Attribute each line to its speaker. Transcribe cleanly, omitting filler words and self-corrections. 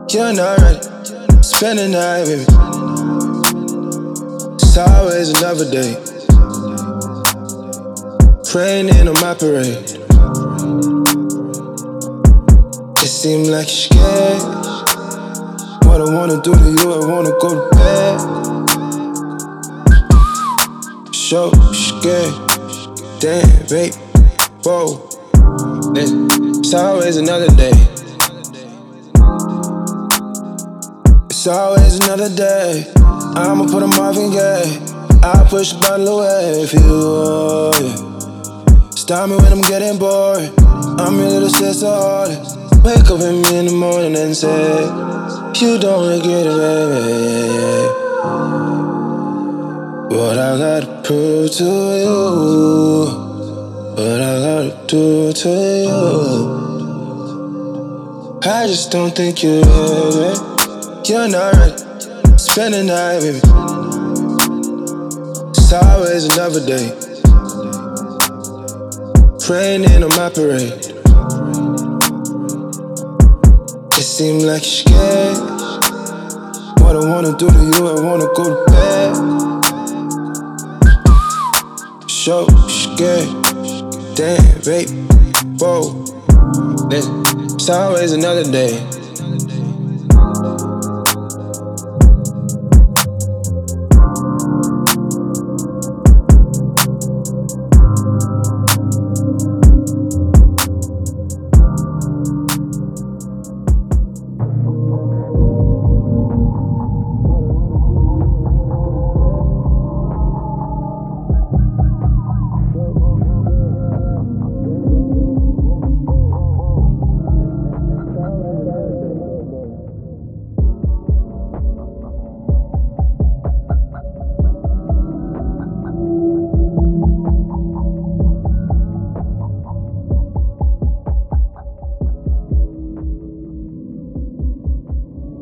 Speaker 1: You're not ready. Spend the night with me. It's always another day. Praying in on my parade. It seems like you're scared. What I wanna do to you, I wanna go to bed. So scared. Damn, babe. Whoa. It's always another day. It's always another day. I'ma put a Marvin Gaye. I'll push the bottle away if you want it. Stop me when I'm getting bored. I'm your little sister artist. Wake up with me in the morning and say, you don't regret it, baby. What I gotta prove to you, what I gotta do to you. I just don't think you're ready. You're not ready. Spend the night with me. It's always another day. Praying in on my parade. It seems like you're scared. What I wanna do to you, I wanna go to bed. So scared. Damn, babe. Whoa. It's always another day.